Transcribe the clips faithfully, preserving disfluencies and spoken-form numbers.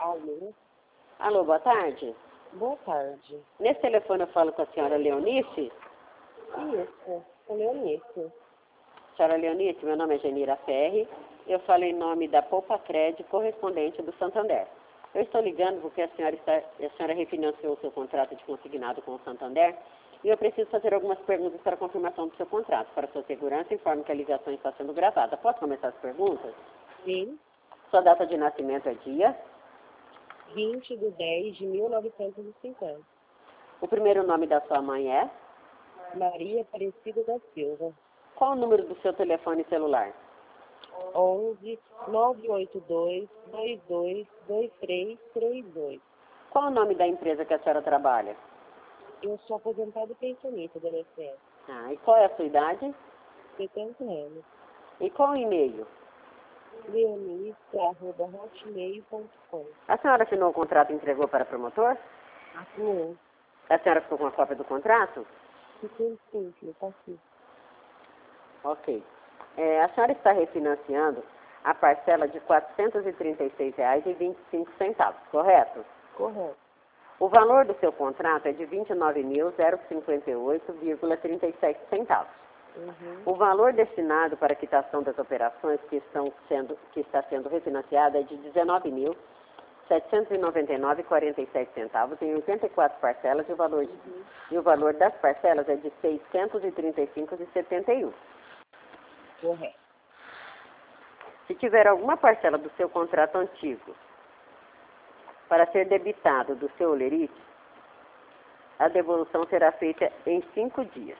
Alô? Alô, boa tarde. Boa tarde. Nesse telefone eu falo com a senhora Leonice. Isso, sou Leonice. Senhora Leonice, meu nome é Genira Ferri. Eu falo em nome da Poupa Crédito, correspondente do Santander. Eu estou ligando porque a senhora, está, a senhora refinanciou o seu contrato de consignado com o Santander e eu preciso fazer algumas perguntas para a confirmação do seu contrato. Para sua segurança, informo que a ligação está sendo gravada. Posso começar as perguntas? Sim, Sua data de nascimento é dia? vinte de dez de mil novecentos e cinquenta. O primeiro nome da sua mãe é? Maria Aparecida da Silva. Qual o número do seu telefone celular? onze, nove oito dois, dois dois dois três três dois. Qual o nome da empresa que a senhora trabalha? Eu sou aposentada e pensionista da I N S S. Ah, e qual é a sua idade? setenta anos. E qual o e-mail? leonice arroba hotmail ponto com. A senhora assinou o contrato e entregou para o promotor? Assinei. A senhora ficou com a cópia do contrato? Fiquei simples, tá aqui. Ok. É, a senhora está refinanciando a parcela de quatrocentos e trinta e seis reais e vinte e cinco centavos, correto? Correto. O valor do seu contrato é de vinte e nove mil cinquenta e oito vírgula trinta e sete centavos. Uhum. O valor destinado para a quitação das operações que, estão sendo, que está sendo refinanciada é de dezenove mil setecentos e noventa e nove vírgula quarenta e sete centavos em oitenta e quatro parcelas e o valor, de, Uhum. e o valor das parcelas é de seiscentos e trinta e cinco vírgula setenta e um. Correto. Se tiver alguma parcela do seu contrato antigo para ser debitado do seu olerite, a devolução será feita em cinco dias.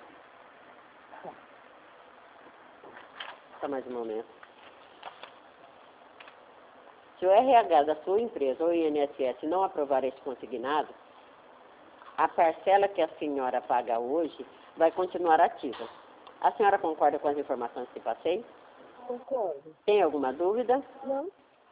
Só mais um momento. Se o R H da sua empresa ou o I N S S não aprovar este consignado, a parcela que a senhora paga hoje vai continuar ativa. A senhora concorda com as informações que passei? Concordo. Tem alguma dúvida? Não?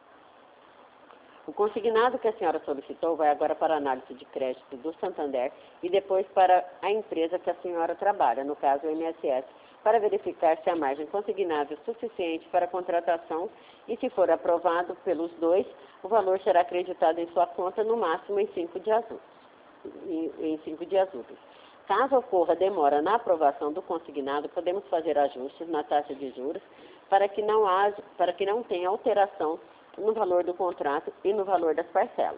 O consignado que a senhora solicitou vai agora para a análise de crédito do Santander e depois para a empresa que a senhora trabalha, no caso o I N S S, para verificar se a margem consignável é suficiente para a contratação e, se for aprovado pelos dois, o valor será acreditado em sua conta no máximo em cinco dias úteis. Em, em cinco dias úteis. Caso ocorra demora na aprovação do consignado, podemos fazer ajustes na taxa de juros para que não haja, para que não tenha alteração no valor do contrato e no valor das parcelas.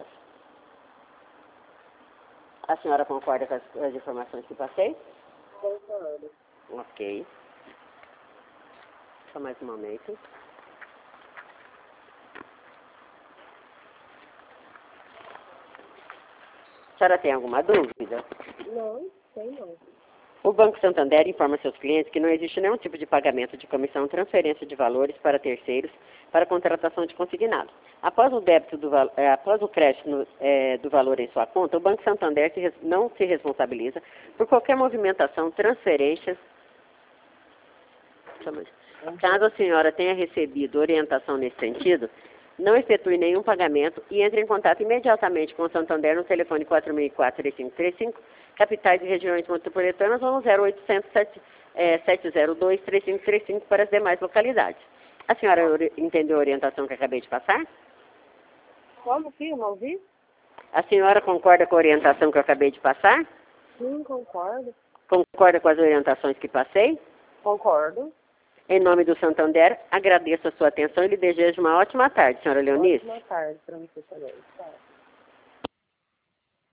A senhora concorda com as, as informações que passei? Concordo. Ok. Só mais um momento. A senhora tem alguma dúvida? Não, tem não. O Banco Santander informa seus clientes que não existe nenhum tipo de pagamento de comissão, transferência de valores para terceiros para contratação de consignado. Após o débito do eh, após o crédito no, eh, do valor em sua conta, o Banco Santander se, não se responsabiliza por qualquer movimentação, transferências. Caso a senhora tenha recebido orientação nesse sentido, não efetue nenhum pagamento e entre em contato imediatamente com o Santander no telefone quatro mil e quatro, três cinco três cinco, capitais e regiões metropolitanas, ou no zero oitocentos, sete zero dois, três cinco três cinco para as demais localidades. A senhora entendeu a orientação que acabei de passar? Como que eu não ouvi? A senhora concorda com a orientação que eu acabei de passar? Sim, concordo. Concorda com as orientações que passei? Concordo. Em nome do Santander, agradeço a sua atenção e lhe desejo uma ótima tarde, senhora Leonice. Ótima tarde para você também. Tá.